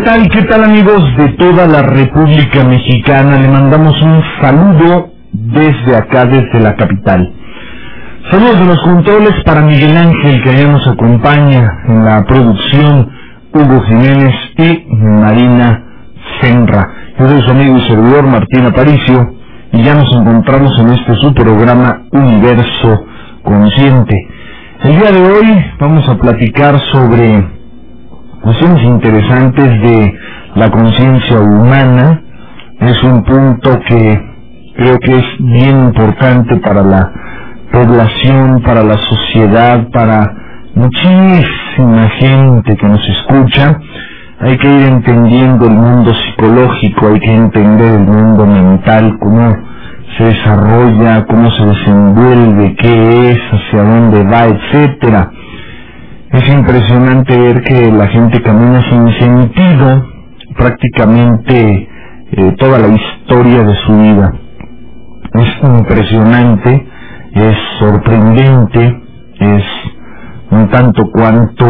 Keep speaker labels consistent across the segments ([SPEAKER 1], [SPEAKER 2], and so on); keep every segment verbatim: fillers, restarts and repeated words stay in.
[SPEAKER 1] tal? ¿Qué tal, amigos de toda la República Mexicana? Le mandamos un saludo desde acá, desde la capital. Saludos de los controles para Miguel Ángel, que allá nos acompaña en la producción, Hugo Jiménez y Marina Senra. Yo soy su amigo y servidor Martín Aparicio, y ya nos encontramos en este su programa Universo Consciente. El día de hoy vamos a platicar sobre cuestiones interesantes de la conciencia humana. Es un punto que creo que es bien importante para la población, para la sociedad, para muchísima gente que nos escucha. Hay que ir entendiendo el mundo psicológico, hay que entender el mundo mental, cómo se desarrolla, cómo se desenvuelve, qué es, hacia dónde va, etcétera. Es impresionante ver que la gente camina sin sentido prácticamente eh, toda la historia de su vida. Es impresionante, es sorprendente, es un tanto cuanto,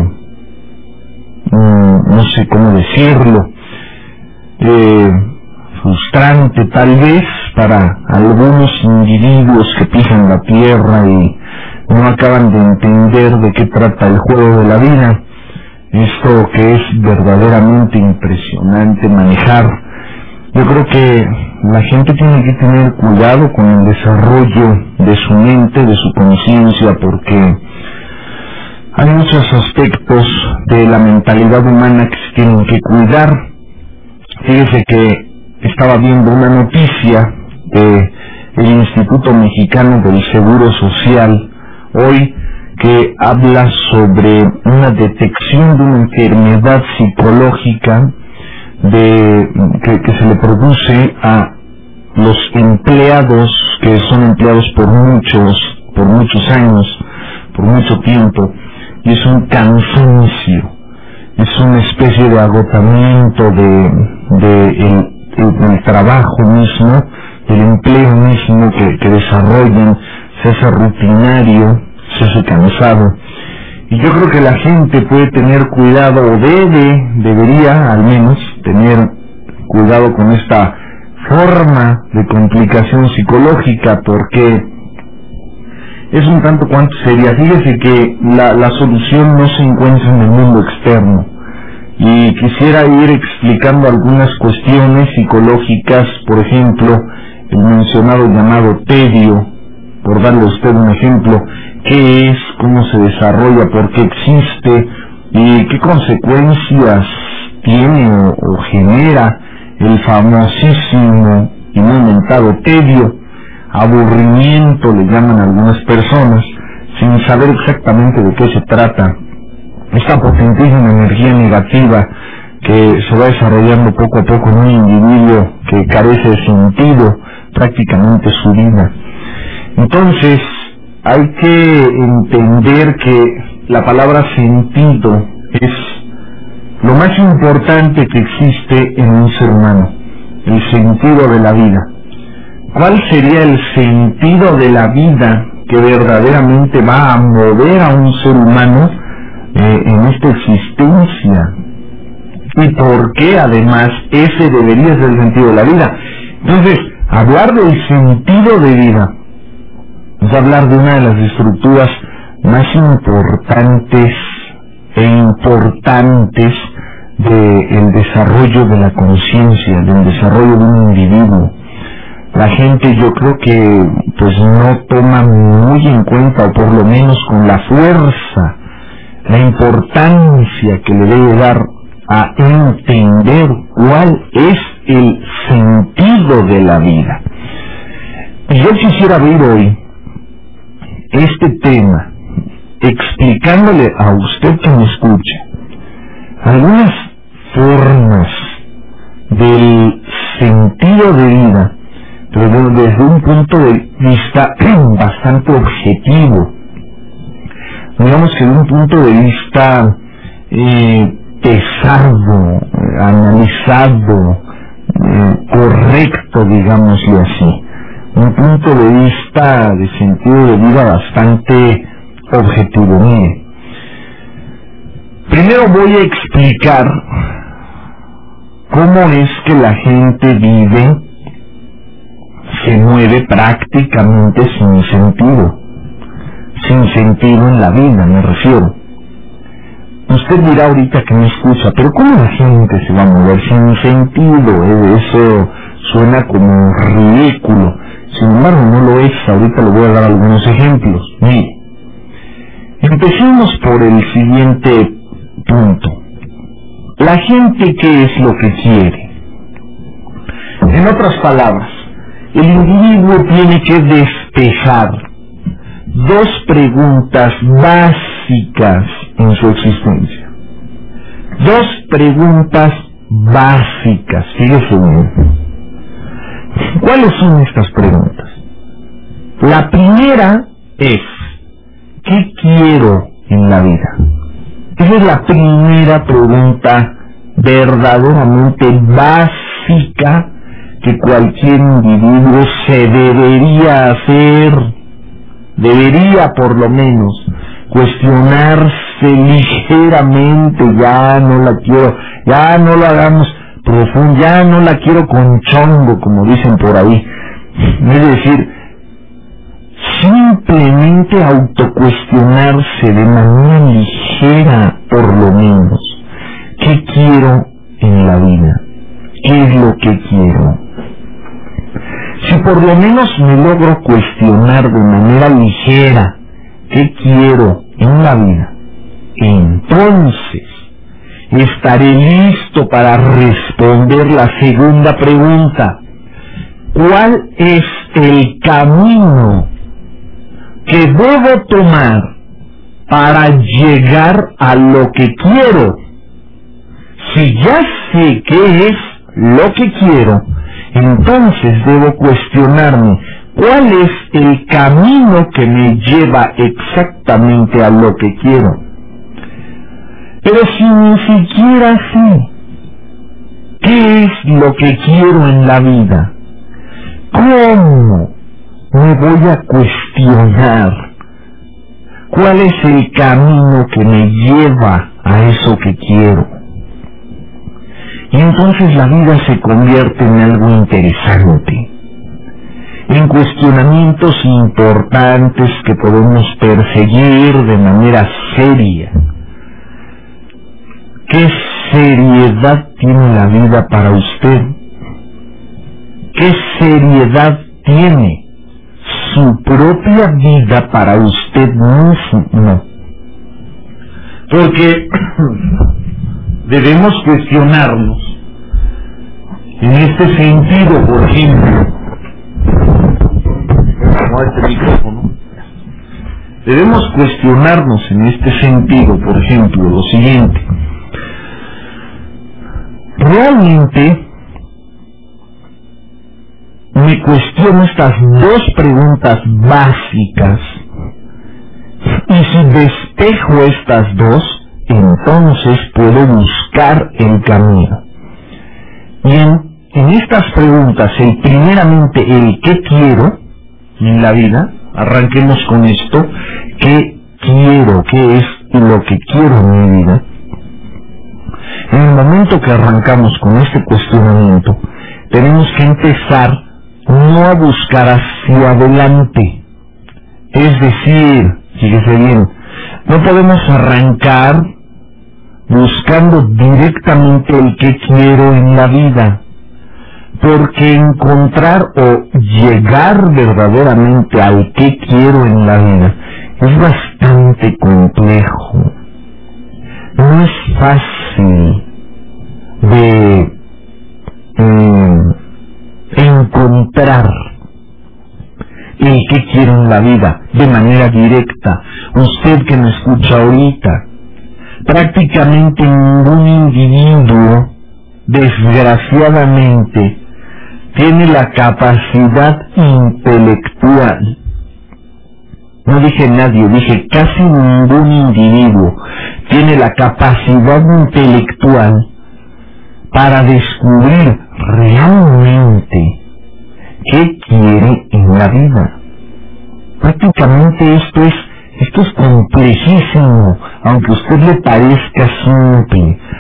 [SPEAKER 1] mmm, no sé cómo decirlo, eh, frustrante tal vez para algunos individuos que pisan la tierra y no acaban de entender de qué trata el juego de la vida. Esto que es verdaderamente impresionante manejar. Yo creo que la gente tiene que tener cuidado con el desarrollo de su mente, de su conciencia, porque hay muchos aspectos de la mentalidad humana que se tienen que cuidar. Fíjese que estaba viendo una noticia de el Instituto Mexicano del Seguro Social hoy, que habla sobre una detección de una enfermedad psicológica de que, que se le produce a los empleados que son empleados por muchos por muchos años, por mucho tiempo, y es un cansancio, es una especie de agotamiento de, de el, el, el trabajo mismo, el empleo mismo que, que desarrollan. Se hace rutinario, se hace cansado, y yo creo que la gente puede tener cuidado, o debe, debería al menos tener cuidado con esta forma de complicación psicológica, porque es un tanto cuanto seria. Fíjese que la, la solución no se encuentra en el mundo externo, y quisiera ir explicando algunas cuestiones psicológicas, por ejemplo, el mencionado llamado tedio, por darle a usted un ejemplo, qué es, cómo se desarrolla, por qué existe y qué consecuencias tiene o, o genera el famosísimo y muy mentado tedio. Aburrimiento le llaman algunas personas, sin saber exactamente de qué se trata. Esta potentísima energía negativa que se va desarrollando poco a poco en un individuo que carece de sentido prácticamente su vida. Entonces, hay que entender que la palabra sentido es lo más importante que existe en un ser humano, el sentido de la vida. ¿Cuál sería el sentido de la vida que verdaderamente va a mover a un ser humano eh, en esta existencia? ¿Y por qué además ese debería ser el sentido de la vida? Entonces, hablar del sentido de vida es hablar de una de las estructuras más importantes e importantes del desarrollo de la conciencia, del desarrollo de un individuo. La gente, yo creo que pues no toma muy en cuenta, o por lo menos con la fuerza, la importancia que le debe dar a entender cuál es el sentido de la vida. Y yo quisiera ver hoy este tema, explicándole a usted que me escucha algunas formas del sentido de vida, pero desde un punto de vista bastante objetivo, digamos que de un punto de vista eh, pesado, eh, analizado, eh, correcto, digámoslo así, un punto de vista de sentido de vida bastante objetivo. Mire, primero voy a explicar cómo es que la gente vive, se mueve prácticamente sin sentido, sin sentido en la vida, me refiero. Usted dirá ahorita que no escucha, pero ¿cómo la gente se va a mover sin sentido? ¿Eh? Eso suena como ridículo. Sin embargo, no lo es. Ahorita le voy a dar algunos ejemplos. Mire, empecemos por el siguiente punto. La gente, ¿qué es lo que quiere? En otras palabras, el individuo tiene que despejar dos preguntas básicas en su existencia. Dos preguntas básicas, fíjese bien. ¿Cuáles son estas preguntas? La primera es, ¿qué quiero en la vida? Esa es la primera pregunta verdaderamente básica que cualquier individuo se debería hacer, debería por lo menos cuestionarse ligeramente. Ya no la quiero, ya no lo hagamos profundo, ya no la quiero con chongo, como dicen por ahí. Es decir, simplemente autocuestionarse de manera ligera, por lo menos, ¿qué quiero en la vida? ¿Qué es lo que quiero? Si por lo menos me logro cuestionar de manera ligera qué quiero en la vida, entonces estaré listo para responder la segunda pregunta. ¿Cuál es el camino que debo tomar para llegar a lo que quiero? Si ya sé qué es lo que quiero, entonces debo cuestionarme cuál es el camino que me lleva exactamente a lo que quiero. Pero si ni siquiera sé qué es lo que quiero en la vida, ¿cómo me voy a cuestionar cuál es el camino que me lleva a eso que quiero? Y entonces la vida se convierte en algo interesante, en cuestionamientos importantes que podemos perseguir de manera seria. ¿Qué seriedad tiene la vida para usted? ¿Qué seriedad tiene su propia vida para usted mismo? Porque debemos cuestionarnos en este sentido, por ejemplo, como este micrófono, debemos cuestionarnos en este sentido, por ejemplo, lo siguiente: ¿realmente me cuestiono estas dos preguntas básicas? Y si despejo estas dos, entonces puedo buscar el camino. Bien, en estas preguntas, el primeramente el qué quiero en la vida, arranquemos con esto: ¿qué quiero? ¿Qué es lo que quiero en mi vida? En el momento que arrancamos con este cuestionamiento, tenemos que empezar no a buscar hacia adelante. Es decir, fíjese bien, no podemos arrancar buscando directamente el que quiero en la vida, porque encontrar o llegar verdaderamente al que quiero en la vida es bastante complejo. No es fácil de eh, encontrar el que quiero en la vida de manera directa. Usted que me escucha ahorita, prácticamente ningún individuo, desgraciadamente, tiene la capacidad intelectual. No dije nadie, dije casi ningún individuo tiene la capacidad intelectual para descubrir realmente qué quiere en la vida. Prácticamente esto es Esto es complejísimo, aunque a usted le parezca simple,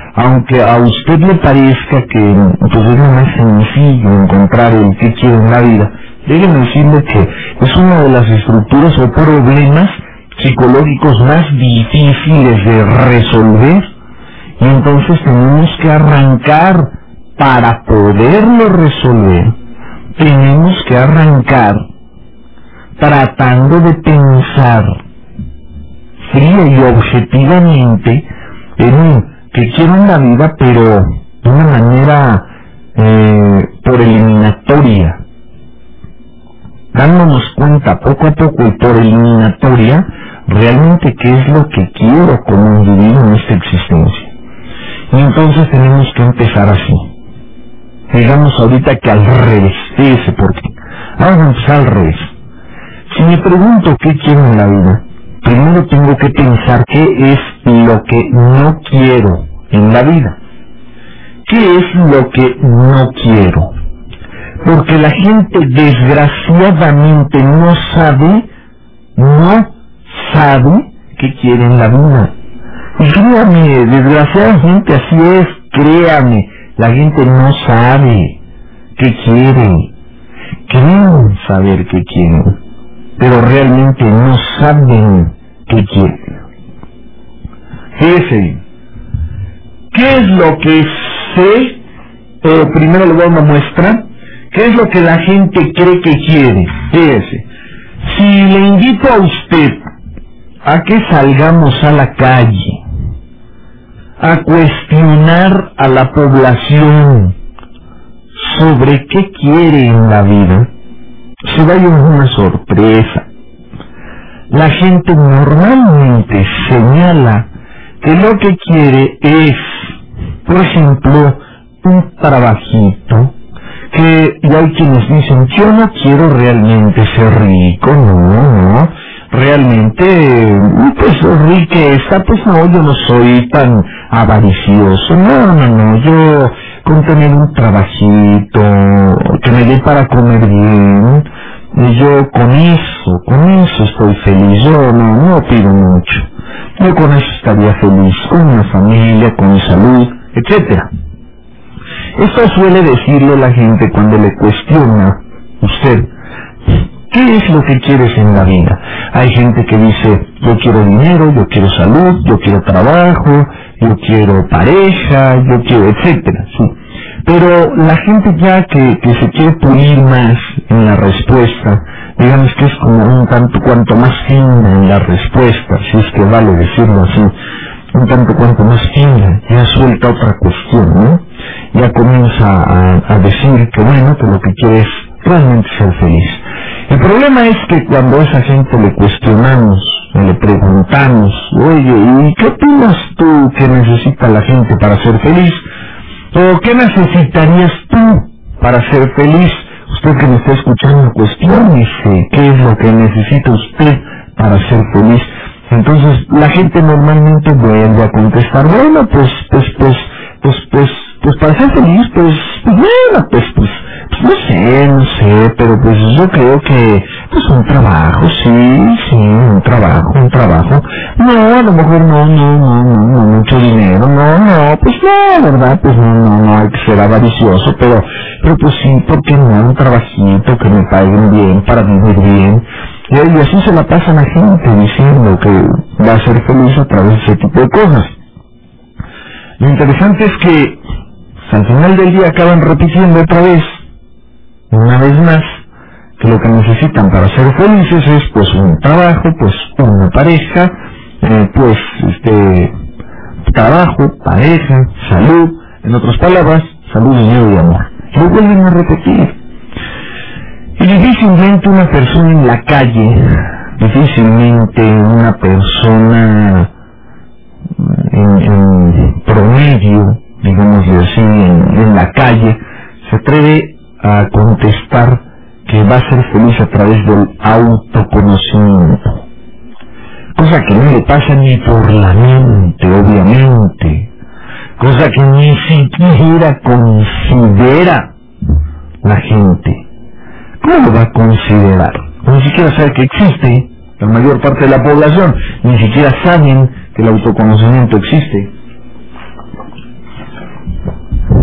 [SPEAKER 1] aunque a usted le parezca que pues, es lo más sencillo encontrar el que quiere en la vida, déjenme decirle que es una de las estructuras o problemas psicológicos más difíciles de resolver, y entonces tenemos que arrancar para poderlo resolver. Tenemos que arrancar tratando de pensar fría y objetivamente en un que quiero en la vida, pero de una manera eh, por eliminatoria, dándonos cuenta poco a poco y por eliminatoria realmente qué es lo que quiero como individuo en esta existencia. Y entonces tenemos que empezar así. Digamos ahorita que al revés, fíjese por qué. Vamos a empezar al revés. Si me pregunto qué quiero en la vida, primero tengo que pensar qué es lo que no quiero en la vida. ¿Qué es lo que no quiero? Porque la gente desgraciadamente no sabe, no sabe qué quiere en la vida. Y créame, desgraciadamente así es, créame, la gente no sabe qué quiere. Creen saber qué quieren, pero realmente no saben qué quieren. Fíjese bien, ¿qué es lo que sé? Eh, primero le voy a una muestra. ¿Qué es lo que la gente cree que quiere? Fíjese, si le invito a usted a que salgamos a la calle a cuestionar a la población sobre qué quiere en la vida, se va a llevar una sorpresa. La gente normalmente señala que lo que quiere es, por ejemplo, un trabajito, que y hay quienes dicen, yo no quiero realmente ser rico, no, no, realmente, pues riqueza, pues no, yo no soy tan avaricioso, no, no, no, yo con tener un trabajito, que me dé para comer bien, y yo con eso, con eso estoy feliz, yo no, no pido mucho, yo con eso estaría feliz, con una familia, con mi salud, etcétera. Esto suele decirle la gente cuando le cuestiona usted, ¿qué es lo que quieres en la vida? Hay gente que dice, yo quiero dinero, yo quiero salud, yo quiero trabajo, yo quiero pareja, yo quiero, etcétera, sí. Pero la gente ya que, que se quiere pulir más en la respuesta, digamos que es como un tanto cuanto más fina en la respuesta, si es que vale decirlo así, un tanto cuanto más fina, ya suelta otra cuestión, ¿no? Ya comienza a, a decir que bueno, que lo que quiere es realmente ser feliz. El problema es que cuando a esa gente le cuestionamos, le preguntamos, oye, ¿y qué opinas tú que necesita la gente para ser feliz? ¿O qué necesitarías tú para ser feliz? Usted que me está escuchando, cuestiónese qué es lo que necesita usted para ser feliz. Entonces la gente normalmente vuelve a contestar, bueno, pues, pues, pues, pues, pues, pues para ser feliz, pues, pues bueno, pues, pues, pues no sé, no sé, pero pues yo creo que, pues un trabajo, sí, sí, un trabajo, un trabajo. No, a lo mejor no, no, no, no, no, mucho dinero, no, no, pues no, ¿verdad? Pues no, no, no hay que ser avaricioso, pero, pero pues sí, ¿por qué no? Un trabajito que me paguen bien, para vivir bien. Y así se la pasa la gente diciendo que va a ser feliz a través de ese tipo de cosas. Lo interesante es que al final del día acaban repitiendo otra vez, una vez más, que lo que necesitan para ser felices es pues un trabajo, pues una pareja, eh, pues este trabajo, pareja, salud, en otras palabras, salud, dinero y amor. Lo vuelven a repetir. Y difícilmente una persona en la calle, difícilmente una persona en, en promedio, digámoslo así, en, en la calle, se atreve a contestar que va a ser feliz a través del autoconocimiento. Cosa que no le pasa ni por la mente, obviamente. Cosa que ni siquiera considera la gente. ¿Cómo lo va a considerar? Ni siquiera sabe que existe. La mayor parte de la población ni siquiera saben que el autoconocimiento existe.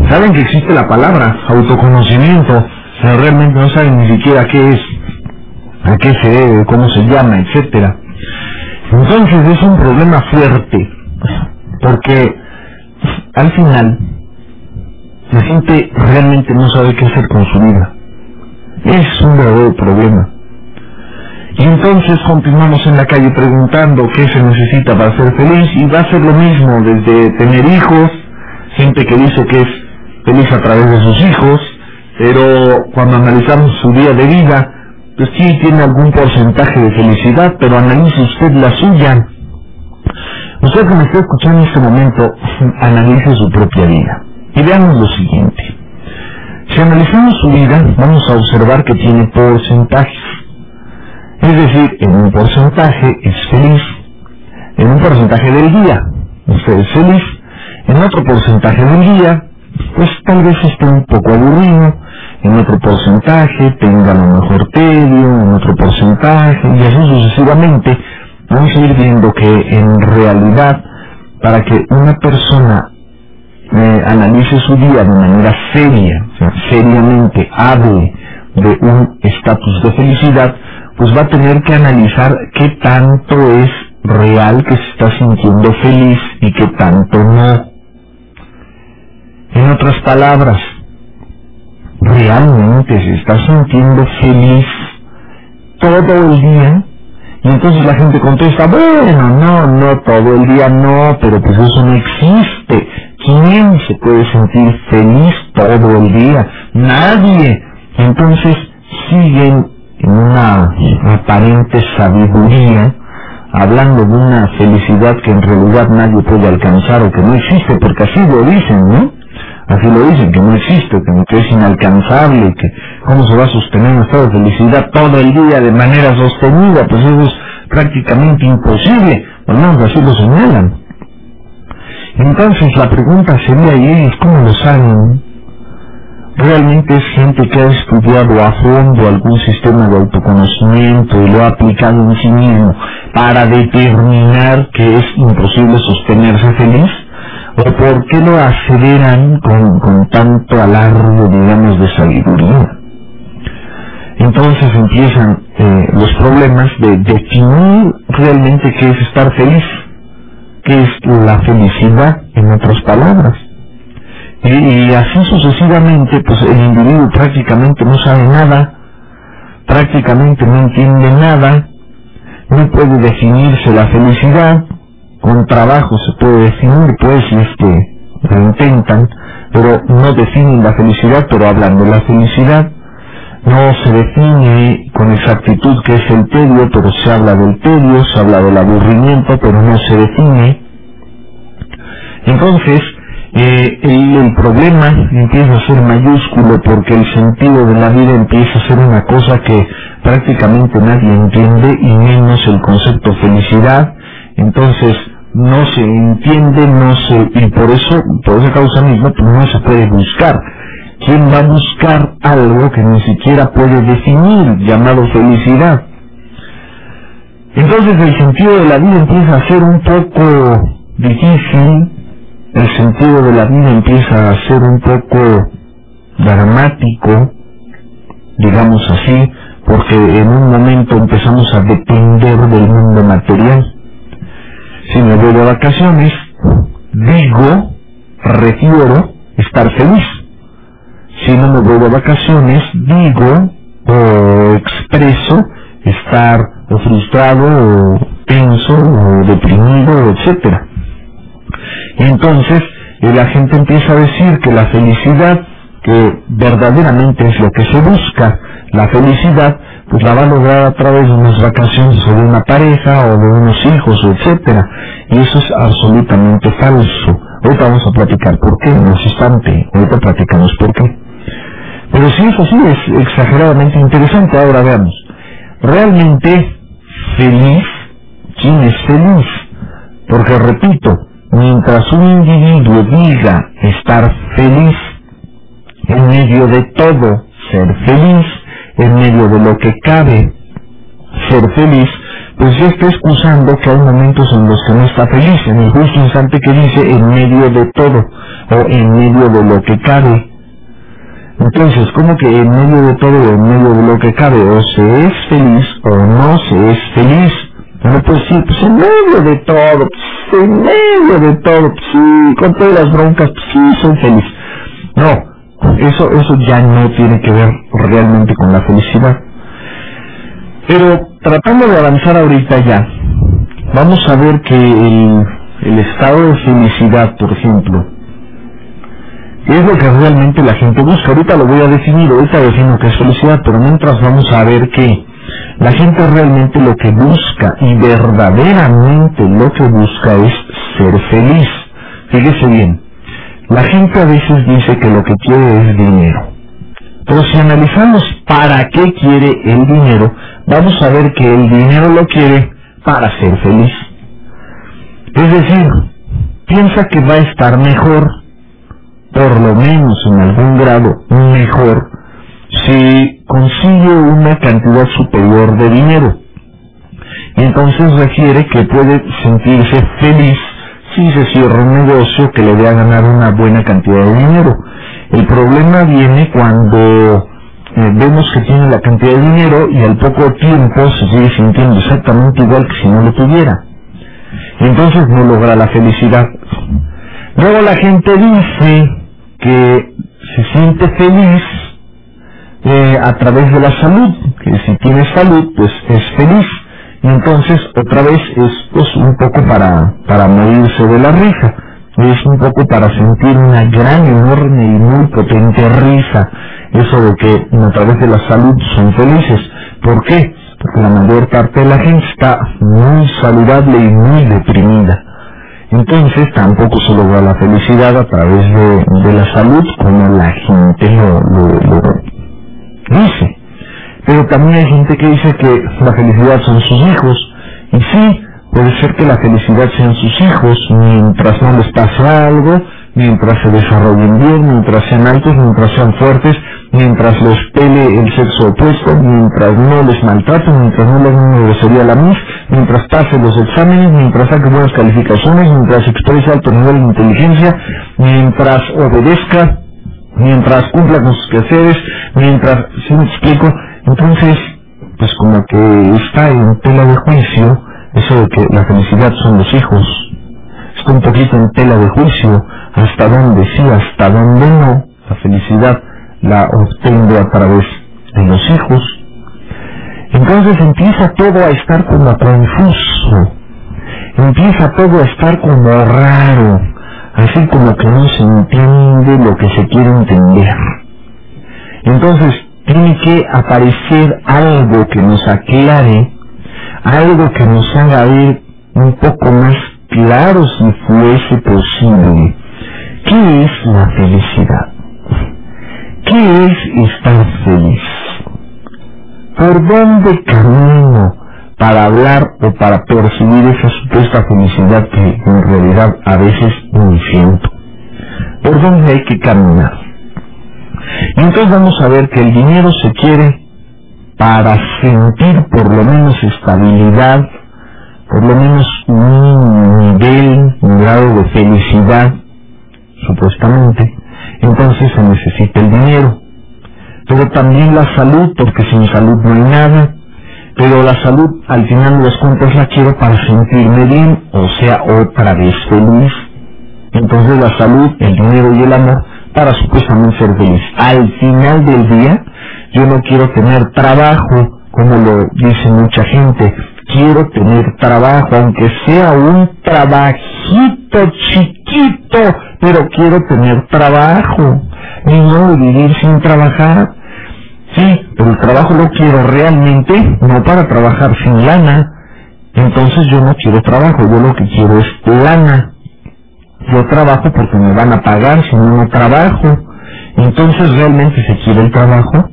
[SPEAKER 1] Saben que existe la palabra autoconocimiento, pero realmente no saben ni siquiera qué es, a qué se debe, cómo se llama, etcétera. Entonces es un problema fuerte, porque al final la gente realmente no sabe qué hacer con su vida. Es un verdadero problema. Y entonces continuamos en la calle preguntando qué se necesita para ser feliz, y va a ser lo mismo desde tener hijos, gente que dice que es feliz a través de sus hijos, pero cuando analizamos su día de vida, pues sí tiene algún porcentaje de felicidad, pero analice usted la suya. Usted que me está escuchando en este momento, analice su propia vida. Y veamos lo siguiente. Si analizamos su vida, vamos a observar que tiene porcentajes. Es decir, en un porcentaje es feliz, en un porcentaje del día usted es feliz, en otro porcentaje del día, pues tal vez esté un poco aburrido, en otro porcentaje tenga a lo mejor tedio, en otro porcentaje, y así sucesivamente. Vamos a ir viendo que en realidad, para que una persona eh, analice su día de manera seria, o sea, seriamente hable de un estatus de felicidad, pues va a tener que analizar qué tanto es real que se está sintiendo feliz y qué tanto no. En otras palabras, ¿realmente se está sintiendo feliz todo el día? Y entonces la gente contesta, bueno, no, no todo el día no, pero pues eso no existe. ¿Quién se puede sentir feliz todo el día? Nadie. Entonces siguen en una aparente sabiduría, hablando de una felicidad que en realidad nadie puede alcanzar o que no existe, porque así lo dicen, ¿no? Así lo dicen, que no existe, que es inalcanzable, que cómo se va a sostener un estado de felicidad todo el día de manera sostenida, pues eso es prácticamente imposible, por lo menos así lo señalan. Entonces la pregunta sería ahí, ¿cómo lo saben? Realmente es gente que ha estudiado a fondo algún sistema de autoconocimiento y lo ha aplicado en sí mismo para determinar que es imposible sostenerse feliz, o por qué lo aseveran con, con tanto alarde, digamos, de sabiduría. Entonces empiezan eh, los problemas de definir realmente qué es estar feliz, qué es la felicidad, en otras palabras. Y, y así sucesivamente, pues el individuo prácticamente no sabe nada, prácticamente no entiende nada, no puede definirse la felicidad. Con trabajo se puede definir, pues, si es que lo intentan, pero no definen la felicidad, pero hablan de la felicidad. No se define con exactitud qué es el tedio, pero se habla del tedio, se habla del aburrimiento, pero no se define. Entonces, eh, el, el problema empieza a ser mayúsculo, porque el sentido de la vida empieza a ser una cosa que prácticamente nadie entiende, y menos el concepto felicidad. Entonces no se entiende, no se, y por eso, por esa causa misma, pues no se puede buscar. ¿Quién va a buscar algo que ni siquiera puede definir, llamado felicidad? Entonces el sentido de la vida empieza a ser un poco difícil, el sentido de la vida empieza a ser un poco dramático, digamos así, porque en un momento empezamos a depender del mundo material. Si me voy de vacaciones, digo, refiero estar feliz. Si no me voy de vacaciones, digo o expreso estar o frustrado, o tenso, o deprimido, etcétera. Entonces, eh, la gente empieza a decir que la felicidad, que verdaderamente es lo que se busca, la felicidad, pues la va a lograr a través de unas vacaciones o de una pareja o de unos hijos, o etcétera. Y eso es absolutamente falso. Ahorita vamos a platicar por qué, en un instante, ahorita platicamos por qué. Pero si eso sí es exageradamente interesante. Ahora veamos, realmente feliz, ¿quién es feliz? Porque repito, mientras un individuo diga estar feliz, en medio de todo ser feliz, en medio de lo que cabe ser feliz, pues ya está excusando que hay momentos en los que no está feliz, en el justo instante que dice en medio de todo, o en medio de lo que cabe. Entonces, ¿cómo que en medio de todo o en medio de lo que cabe? O se es feliz o no se es feliz. No puedes decir, pues en medio de todo, pues en medio de todo, pues sí, con todas las broncas, pues sí, soy feliz. No, eso, eso ya no tiene que ver realmente con la felicidad. Pero tratando de avanzar ahorita ya, vamos a ver que el, el estado de felicidad, por ejemplo, es lo que realmente la gente busca. Ahorita lo voy a definir, ahorita defino qué es felicidad, pero mientras vamos a ver que la gente realmente lo que busca, y verdaderamente lo que busca, es ser feliz. Fíjese bien, la gente a veces dice que lo que quiere es dinero. Pero si analizamos para qué quiere el dinero, vamos a ver que el dinero lo quiere para ser feliz. Es decir, piensa que va a estar mejor, por lo menos en algún grado mejor, si consigue una cantidad superior de dinero. Y entonces refiere que puede sentirse feliz si se cierra un negocio que le dé a ganar una buena cantidad de dinero. El problema viene cuando eh, vemos que tiene la cantidad de dinero y al poco tiempo se sigue sintiendo exactamente igual que si no lo tuviera. Entonces no logra la felicidad. Luego la gente dice que se siente feliz eh, a través de la salud, que si tiene salud pues es feliz, y entonces otra vez es pues un poco para, para morirse de la risa, es un poco para sentir una gran, enorme y muy potente risa, eso de que a través de la salud son felices. ¿Por qué? Porque la mayor parte de la gente está muy saludable y muy deprimida. Entonces tampoco se logra la felicidad a través de, de la salud como la gente lo, lo, lo dice. Pero también hay gente que dice que la felicidad son sus hijos, y sí, puede ser que la felicidad sean sus hijos mientras no les pase algo, mientras se desarrollen bien, mientras sean altos, mientras sean fuertes, mientras los pele el sexo opuesto, mientras no les maltraten, mientras no les den una grosería a la mis, mientras pase los exámenes, mientras saque buenas calificaciones, mientras exprese alto nivel de inteligencia, mientras obedezca, mientras cumpla con sus quehaceres, mientras, ¿sí me explico? Entonces, pues como que está en tela de juicio eso de que la felicidad son los hijos. Está un poquito en tela de juicio hasta dónde sí, hasta dónde no. La felicidad la obtengo a través de los hijos. Entonces empieza todo a estar como confuso, empieza todo a estar como raro, así como que no se entiende lo que se quiere entender. Entonces tiene que aparecer algo que nos aclare, algo que nos haga ver un poco más claro, si fuese posible, ¿qué es la felicidad? ¿Qué es estar feliz? ¿Por dónde camino para hablar o para percibir esa supuesta felicidad que en realidad a veces no siento? ¿Por dónde hay que caminar? Y entonces vamos a ver que el dinero se quiere para sentir por lo menos estabilidad, por lo menos un nivel, un grado de felicidad, supuestamente. Entonces se necesita el dinero. Pero también la salud, porque sin salud no hay nada. Pero la salud, al final de las cuentas, la quiero para sentirme bien, o sea, otra vez feliz. Entonces la salud, el dinero y el amor, para supuestamente ser feliz. Al final del día, yo no quiero tener trabajo, como lo dice mucha gente. Quiero tener trabajo, aunque sea un trabajito chiquito, pero quiero tener trabajo. Y no vivir sin trabajar. Sí, pero el trabajo lo quiero realmente, no para trabajar sin lana. Entonces yo no quiero trabajo, yo lo que quiero es lana. Yo trabajo porque me van a pagar, si no, no trabajo. Entonces, ¿realmente se quiere el trabajo?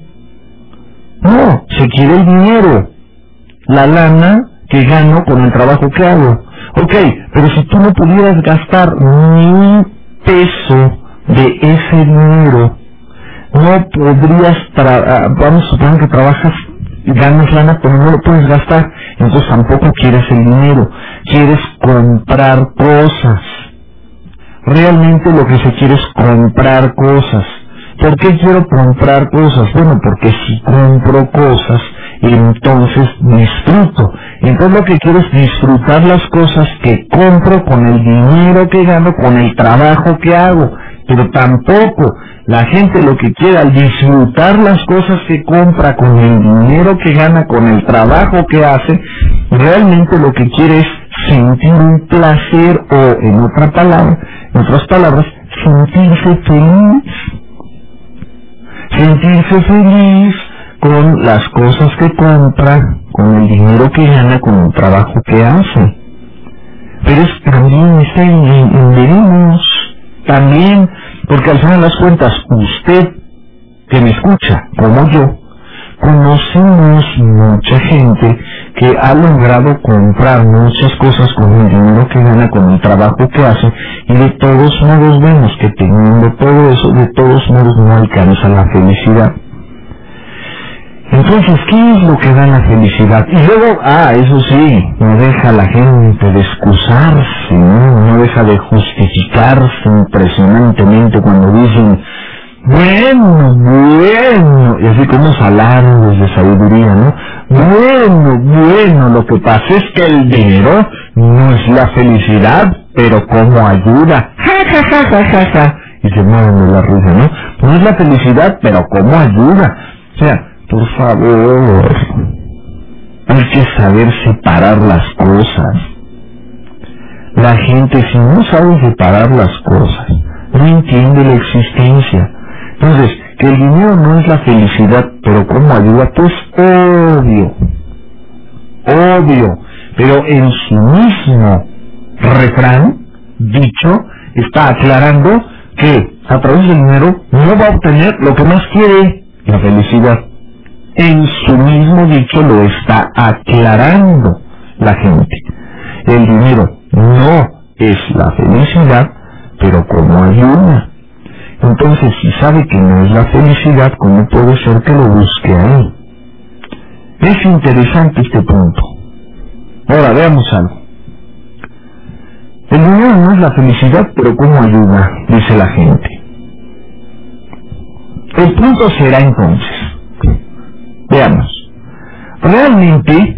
[SPEAKER 1] No, se quiere el dinero. La lana que gano con el trabajo que hago. Ok, pero si tú no pudieras gastar ni un peso de ese dinero, no podrías, tra- vamos a suponer que trabajas y ganas lana, pero no lo puedes gastar. entonces tampoco quieres el dinero, quieres comprar cosas. Realmente lo que se quiere es comprar cosas. ¿Por qué quiero comprar cosas? Bueno, porque si compro cosas, entonces disfruto. Entonces lo que quiero es disfrutar las cosas que compro con el dinero que gano, con el trabajo que hago. Pero tampoco la gente lo que quiere al disfrutar las cosas que compra con el dinero que gana, con el trabajo que hace, realmente lo que quiere es sentir un placer o, en otra palabra, en otras palabras, sentirse feliz. Sentirse feliz con las cosas que compra, con el dinero que gana, con el trabajo que hace. Pero es, también está en, en, en veremos, también, porque al final de las cuentas, usted que me escucha, como yo, conocemos mucha gente que ha logrado comprar muchas cosas con el dinero que gana, con el trabajo que hace, y de todos modos vemos que teniendo todo eso, de todos modos no alcanza la felicidad. Entonces, ¿qué es lo que da la felicidad? Y luego, ah, eso sí, no deja a la gente de excusarse, ¿no? No deja de justificarse impresionantemente cuando dicen, bueno, bueno, y así como salarios de sabiduría, ¿no? Bueno, bueno, lo que pasa es que el dinero no es la felicidad, pero como ayuda. Ja, ja, ja, ja, ja, ja. Y se mueven de la risa, ¿no? No es la felicidad, pero como ayuda. O sea, por favor, hay que saber separar las cosas. La gente, si no sabe separar las cosas, no entiende la existencia. Entonces, que el dinero no es la felicidad, pero como ayuda, pues obvio, obvio, pero en su mismo refrán, dicho, está aclarando que a través del dinero no va a obtener lo que más quiere, la felicidad. En su mismo dicho lo está aclarando la gente. El dinero no es la felicidad, pero como ayuda. Entonces, si sabe que no es la felicidad, ¿cómo puede ser que lo busque ahí? Es interesante este punto. Ahora, veamos algo. El dinero no es la felicidad, pero ¿cómo ayuda?, dice la gente. El punto será entonces, veamos, realmente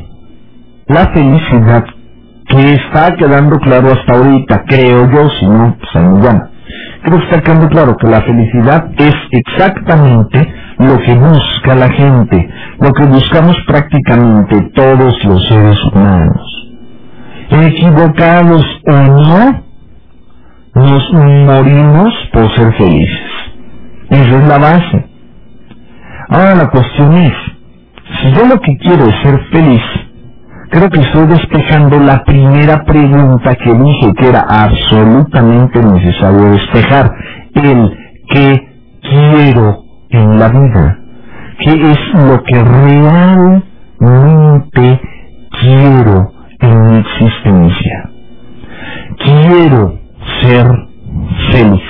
[SPEAKER 1] la felicidad, que está quedando claro hasta ahorita, creo yo, si no, pues ahí me llama. Creo que está quedando claro que la felicidad es exactamente lo que busca la gente, lo que buscamos prácticamente todos los seres humanos. Equivocados o no, nos morimos por ser felices. Esa es la base. Ahora la cuestión es, si yo lo que quiero es ser feliz, creo que estoy despejando la primera pregunta que dije que era absolutamente necesario despejar. El ¿qué quiero en la vida? ¿Qué es lo que realmente quiero en mi existencia? Quiero ser feliz.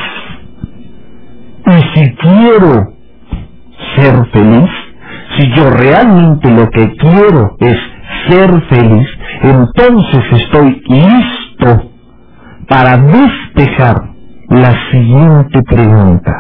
[SPEAKER 1] Y si quiero ser feliz, si yo realmente lo que quiero es ser feliz, entonces estoy listo para despejar la siguiente pregunta.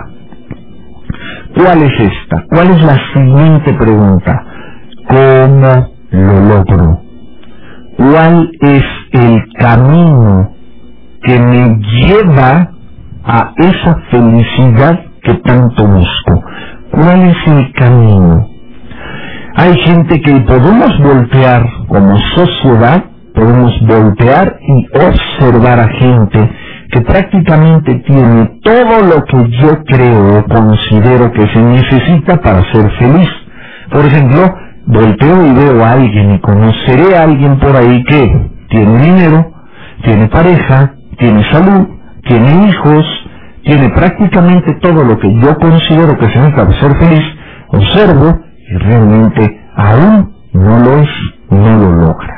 [SPEAKER 1] ¿Cuál es esta? ¿Cuál es la siguiente pregunta? ¿Cómo lo logro? ¿Cuál es el camino que me lleva a esa felicidad que tanto busco? ¿Cuál es el camino? Hay gente que podemos voltear como sociedad, podemos voltear y observar a gente que prácticamente tiene todo lo que yo creo o considero que se necesita para ser feliz. Por ejemplo, volteo y veo a alguien y conoceré a alguien por ahí que tiene dinero, tiene pareja, tiene salud, tiene hijos, tiene prácticamente todo lo que yo considero que se necesita para ser feliz. Observo y realmente aún no lo es, no lo logra.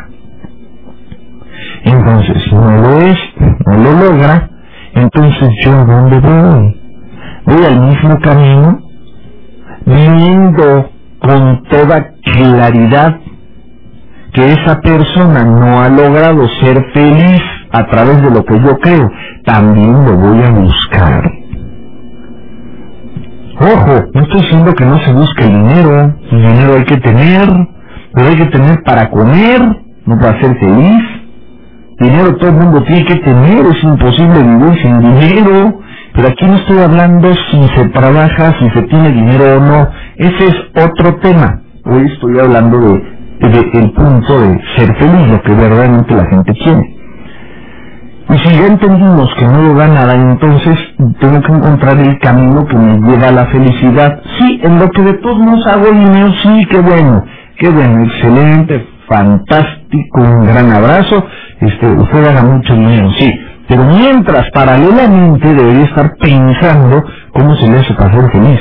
[SPEAKER 1] Entonces, si no lo es, no lo logra, entonces yo ¿a dónde voy? Voy al mismo camino, viendo con toda claridad que esa persona no ha logrado ser feliz a través de lo que yo creo, también lo voy a buscar. Ojo, no estoy diciendo que no se busque el dinero. El dinero hay que tener, pero hay que tener para comer, no para ser feliz. Dinero todo el mundo tiene que tener, es imposible vivir sin dinero. Pero aquí no estoy hablando si se trabaja, si se tiene dinero o no. Ese es otro tema. Hoy estoy hablando de, de el punto de ser feliz, lo que verdaderamente la gente quiere. Y si ya entendimos que no lo da nada, entonces tengo que encontrar el camino que me lleva a la felicidad. Sí, en lo que de todos modos hago dinero, sí, qué bueno, qué bueno, excelente, fantástico, un gran abrazo, este, usted haga mucho dinero, sí. Pero mientras, paralelamente, debería estar pensando cómo se le hace para ser feliz.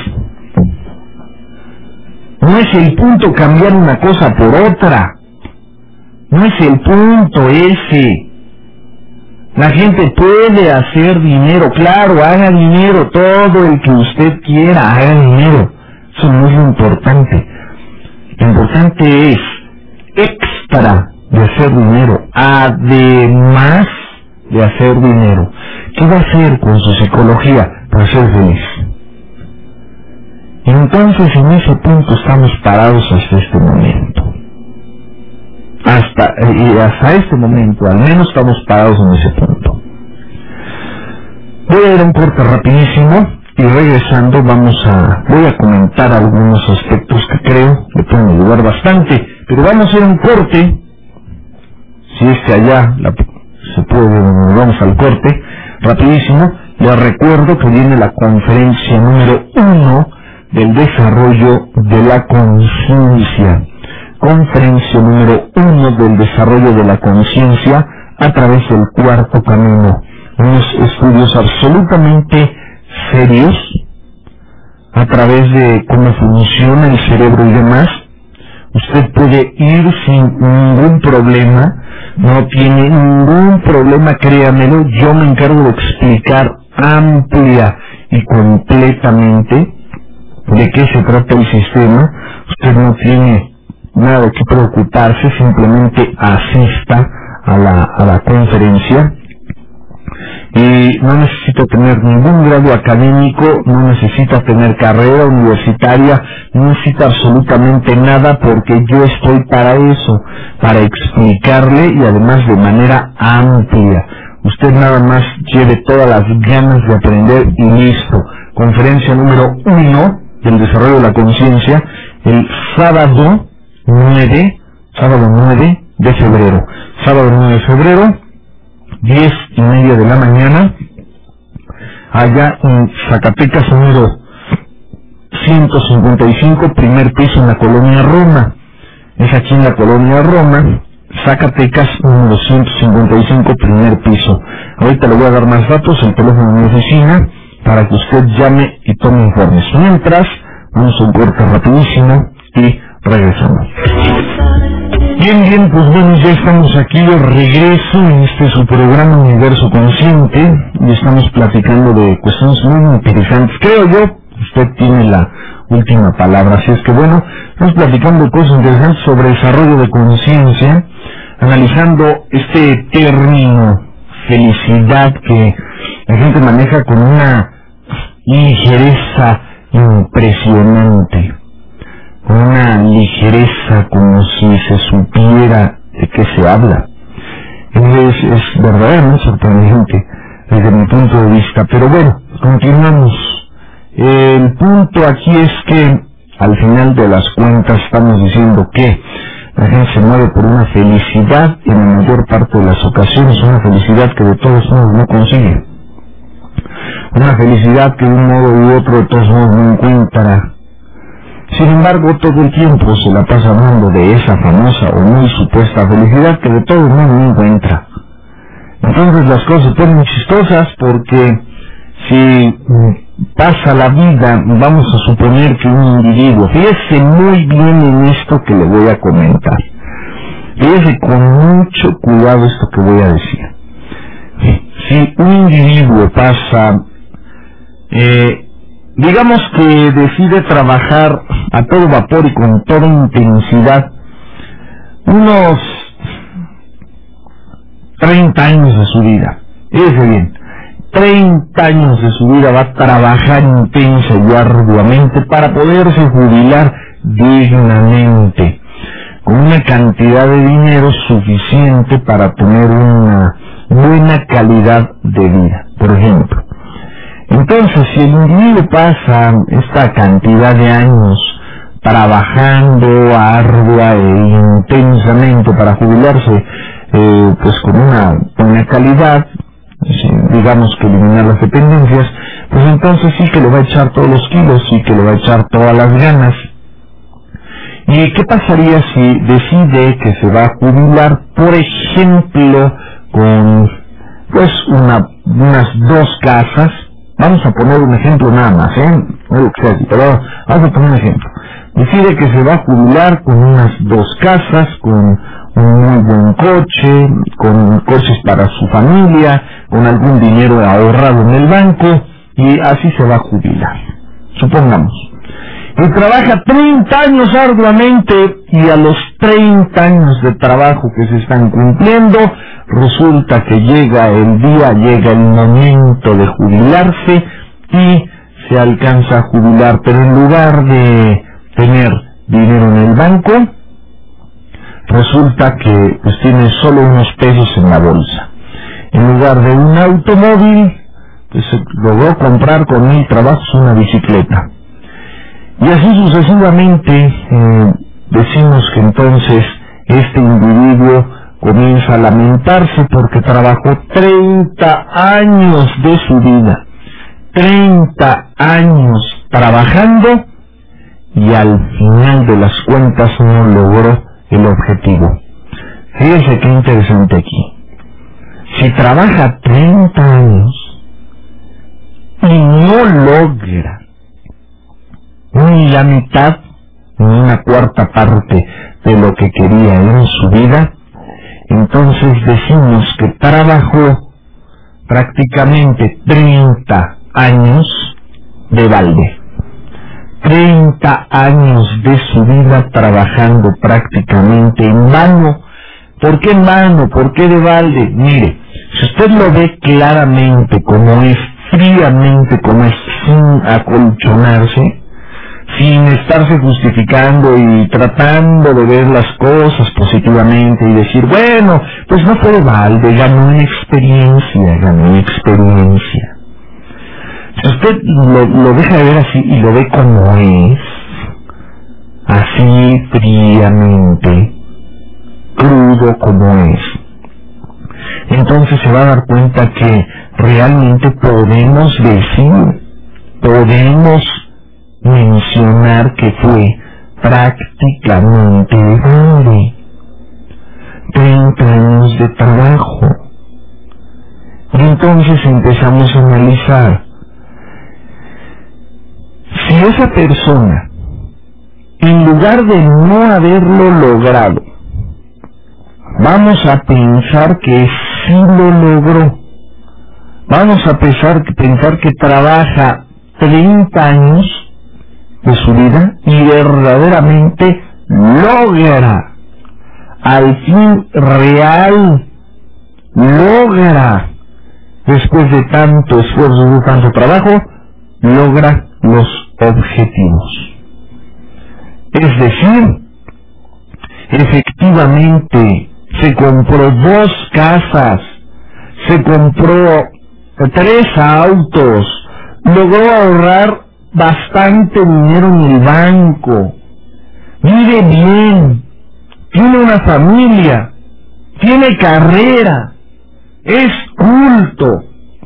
[SPEAKER 1] No es el punto cambiar una cosa por otra. No es el punto ese. La gente puede hacer dinero, claro, haga dinero, todo el que usted quiera, haga dinero. Eso no es lo importante. Lo importante es, extra de hacer dinero, además de hacer dinero, ¿qué va a hacer con su psicología para ser feliz? Entonces en ese punto estamos parados hasta este momento. Hasta, y hasta este momento, al menos estamos parados en ese punto. Voy a ir a un corte rapidísimo y regresando vamos a, voy a comentar algunos aspectos que creo que pueden ayudar bastante, pero vamos a ir a un corte, si es que allá la, se puede, vamos al corte, rapidísimo. Les recuerdo que viene la conferencia número uno del desarrollo de la conciencia. Conferencia número uno del desarrollo de la conciencia a través del cuarto camino. Unos estudios absolutamente serios a través de cómo funciona el cerebro y demás. Usted puede ir sin ningún problema, no tiene ningún problema, créamelo, yo me encargo de explicar amplia y completamente de qué se trata el sistema. Usted no tiene nada de qué preocuparse, simplemente asista a la, a la conferencia. Y no necesita tener ningún grado académico, no necesita tener carrera universitaria, no necesita absolutamente nada, porque yo estoy para eso, para explicarle y además de manera amplia. Usted nada más lleve todas las ganas de aprender y listo. Conferencia número uno del desarrollo de la conciencia, el sábado nueve, sábado nueve de febrero. Sábado nueve de febrero, diez y media de la mañana, allá en Zacatecas número ciento cincuenta y cinco, primer piso en la colonia Roma. Es aquí en la colonia Roma, Zacatecas número ciento cincuenta y cinco, primer piso. Ahorita le voy a dar más datos, el teléfono de mi oficina, para que usted llame y tome informes. Mientras, vamos a un corte rapidísimo y regresamos. Bien, bien, pues bueno, ya estamos aquí de regreso en este su programa Universo Consciente y estamos platicando de cuestiones muy interesantes. Creo yo, usted tiene la última palabra, así es que bueno, estamos platicando cosas interesantes sobre desarrollo de conciencia, analizando este término felicidad que la gente maneja con una ligereza impresionante, con una ligereza como si se supiera de qué se habla. Es, es verdaderamente sorprendente desde mi punto de vista, pero bueno, continuamos. El punto aquí es que al final de las cuentas estamos diciendo que la gente se mueve por una felicidad y en la mayor parte de las ocasiones una felicidad que de todos modos no consigue, una felicidad que de un modo u otro de todos modos no encuentra. Sin embargo, todo el tiempo se la pasa hablando de esa famosa o muy supuesta felicidad que de todos modos no encuentra. Entonces las cosas se ponen chistosas, porque si pasa la vida, vamos a suponer que un individuo, fíjese muy bien en esto que le voy a comentar, fíjese con mucho cuidado esto que voy a decir. Si un individuo pasa, eh, digamos que decide trabajar a todo vapor y con toda intensidad unos treinta años de su vida. Fíjese bien, treinta años de su vida va a trabajar intensa y arduamente para poderse jubilar dignamente, con una cantidad de dinero suficiente para tener una buena calidad de vida, por ejemplo. Entonces, si el individuo pasa esta cantidad de años trabajando ardua e intensamente para jubilarse, eh, pues con una buena calidad, digamos que eliminar las dependencias, pues entonces sí que le va a echar todos los kilos, sí que le va a echar todas las ganas. ¿Y qué pasaría si decide que se va a jubilar, por ejemplo, con pues una, unas dos casas? Vamos a poner un ejemplo nada más, ¿eh? No lo que sea, pero vamos a poner un ejemplo. Decide que se va a jubilar con unas dos casas, con un muy buen coche, con coches para su familia, con algún dinero ahorrado en el banco, y así se va a jubilar, supongamos. Y trabaja treinta años arduamente, y a los treinta años de trabajo que se están cumpliendo, resulta que llega el día, llega el momento de jubilarse, y se alcanza a jubilar, pero en lugar de tener dinero en el banco, resulta que pues tiene solo unos pesos en la bolsa. En lugar de un automóvil, pues logró comprar con mil trabajos una bicicleta. Y así sucesivamente, eh, decimos que entonces este individuo comienza a lamentarse porque trabajó treinta años de su vida, treinta años trabajando, y al final de las cuentas no logró el objetivo. Fíjese qué interesante aquí. Si trabaja treinta años y no logra ni la mitad, ni una cuarta parte de lo que quería en su vida, entonces decimos que trabajó prácticamente treinta años de balde. treinta años de su vida trabajando prácticamente en vano. ¿Por qué en vano? ¿Por qué de balde? Mire, si usted lo ve claramente como es, fríamente como es, sin acolchonarse, sin estarse justificando y tratando de ver las cosas positivamente y decir, bueno, pues no fue de balde, ganó en experiencia, ganó en experiencia. Si usted lo, lo deja de ver así y lo ve como es, así fríamente, crudo como es, entonces se va a dar cuenta que realmente podemos decir, podemos mencionar que fue prácticamente de treinta años de trabajo. Y entonces empezamos a analizar, si esa persona, en lugar de no haberlo logrado, vamos a pensar que sí lo logró, vamos a pensar, pensar que trabaja treinta años de su vida y verdaderamente logra, al fin real, logra, después de tanto esfuerzo, de tanto trabajo, logra los objetivos. Es decir, efectivamente se compró dos casas, se compró tres autos, logró ahorrar bastante dinero en el banco, vive bien, tiene una familia, tiene carrera, es culto,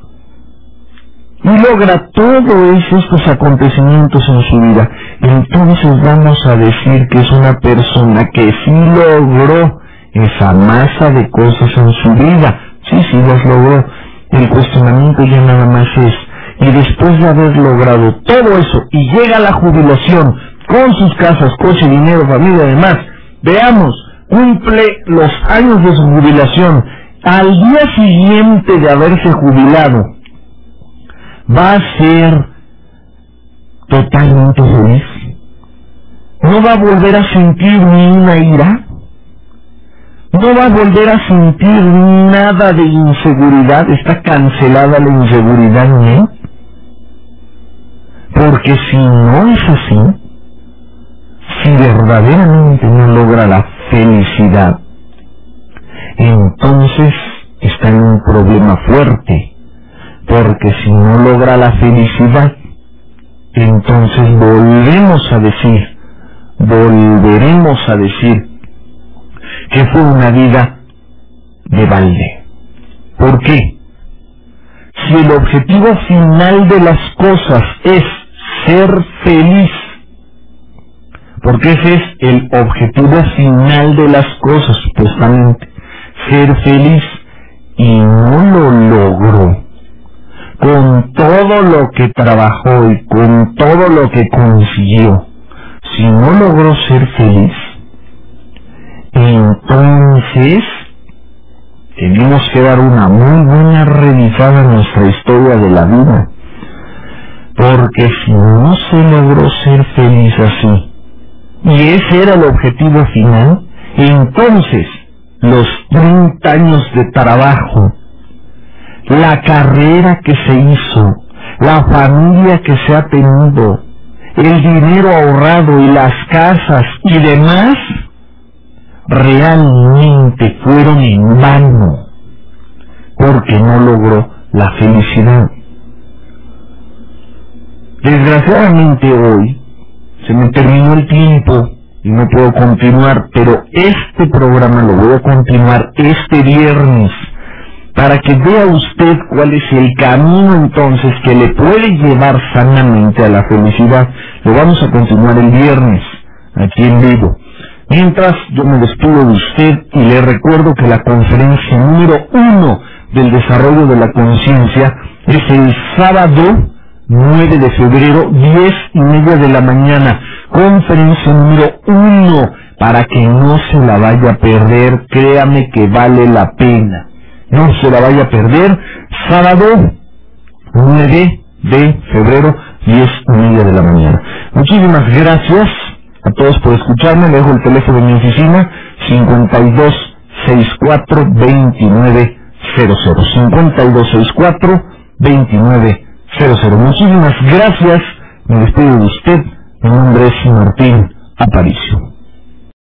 [SPEAKER 1] y logra todos estos acontecimientos en su vida. Entonces vamos a decir que es una persona que sí logró esa masa de cosas en su vida. Sí, sí las logró. El cuestionamiento ya nada más es, y después de haber logrado todo eso y llega a la jubilación con sus casas, coche, dinero, familia y demás, veamos, cumple los años de su jubilación, al día siguiente de haberse jubilado, ¿va a ser totalmente feliz? ¿No va a volver a sentir ni una ira? no va a volver a sentir nada de inseguridad, está cancelada la inseguridad en él. Porque si no es así, si verdaderamente no logra la felicidad, entonces está en un problema fuerte. Porque si no logra la felicidad, entonces volvemos a decir, volveremos a decir que fue una vida de balde. ¿Por qué? Si el objetivo final de las cosas es ser feliz, porque ese es el objetivo final de las cosas, supuestamente, ser feliz, y no lo logró, con todo lo que trabajó y con todo lo que consiguió, si no logró ser feliz, entonces tenemos que dar una muy buena revisada a nuestra historia de la vida, porque si no se logró ser feliz así, y ese era el objetivo final, entonces los treinta años de trabajo, la carrera que se hizo, la familia que se ha tenido, el dinero ahorrado y las casas y demás, realmente fueron en vano, porque no logró la felicidad. Desgraciadamente hoy se me terminó el tiempo y no puedo continuar, pero este programa lo voy a continuar este viernes para que vea usted cuál es el camino entonces que le puede llevar sanamente a la felicidad. Lo vamos a continuar el viernes aquí en vivo. Mientras, yo me despido de usted y le recuerdo que la conferencia número uno del desarrollo de la conciencia es el sábado nueve de febrero, diez y media de la mañana. Conferencia número uno, para que no se la vaya a perder, créame que vale la pena. No se la vaya a perder, sábado nueve de febrero, diez y media de la mañana. Muchísimas gracias a todos por escucharme. Le dejo el teléfono de mi oficina, cincuenta y dos sesenta y cuatro veintinueve cero cero, cincuenta y dos sesenta y cuatro veintinueve cero cero. Muchísimas gracias, me despido de usted, mi nombre es Martín Aparicio.